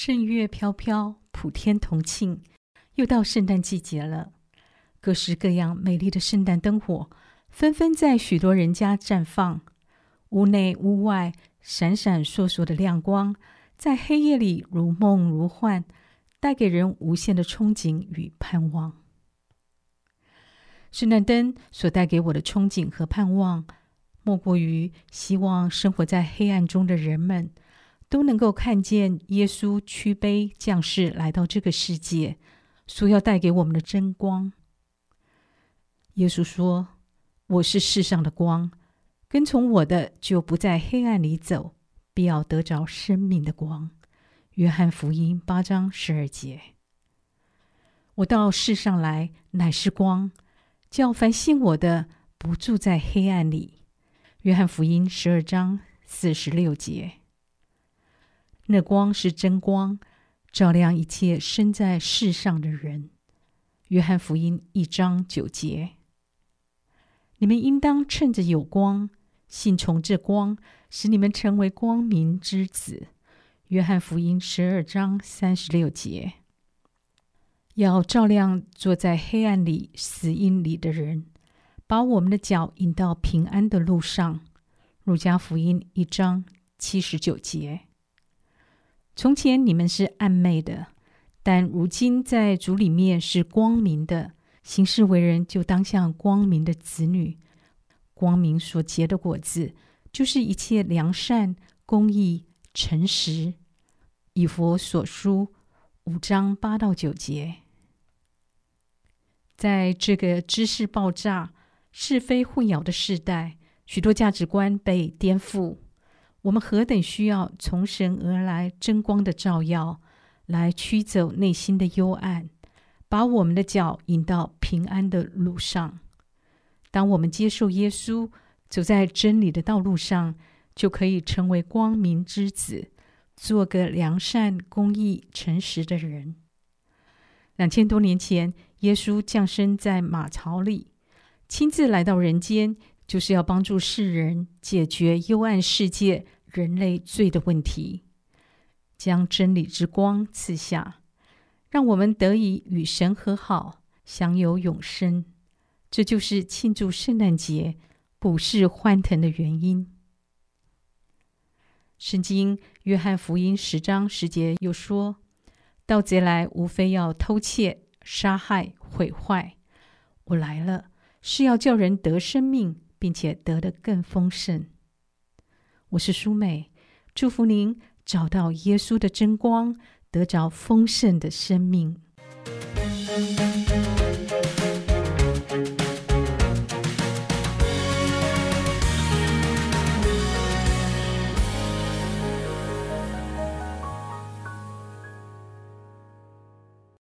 圣乐飘飘，普天同庆，又到圣诞季节了。各式各样美丽的圣诞灯火纷纷在许多人家绽放，屋内屋外闪闪烁烁的亮光，在黑夜里如梦如幻，带给人无限的憧憬与盼望。圣诞灯所带给我的憧憬和盼望，莫过于希望生活在黑暗中的人们都能够看见耶稣屈卑降世来到这个世界所要带给我们的真光。耶稣说，我是世上的光，跟从我的就不在黑暗里走，必要得着生命的光。约翰福音8章12节。我到世上来乃是光，叫凡信我的不住在黑暗里。约翰福音12章46节。那光是真光，照亮一切生在世上的人。约翰福音1章9节。你们应当趁着有光，信从这光，使你们成为光明之子。约翰福音12章36节。要照亮坐在黑暗里死荫里的人，把我们的脚引到平安的路上。路加福音1章79节。从前你们是暗昧的，但如今在主里面是光明的，行事为人就当像光明的子女。光明所结的果子，就是一切良善、公义、诚实。以弗所书5章8到9节。在这个知识爆炸、是非混淆的时代，许多价值观被颠覆。我们何等需要从神而来真光的照耀，来驱走内心的幽暗，把我们的脚引到平安的路上。当我们接受耶稣，走在真理的道路上，就可以成为光明之子，做个良善、公义、诚实的人。2000多年前，耶稣降生在马槽里，亲自来到人间，就是要帮助世人解决幽暗世界人类罪的问题，将真理之光赐下，让我们得以与神和好，享有永生。这就是庆祝圣诞节普世欢腾的原因。圣经约翰福音10章10节又说，盗贼来无非要偷窃、杀害、毁坏，我来了是要叫人得生命，并且得得更丰盛。我是舒美，祝福您找到耶稣的真光，得着丰盛的生命。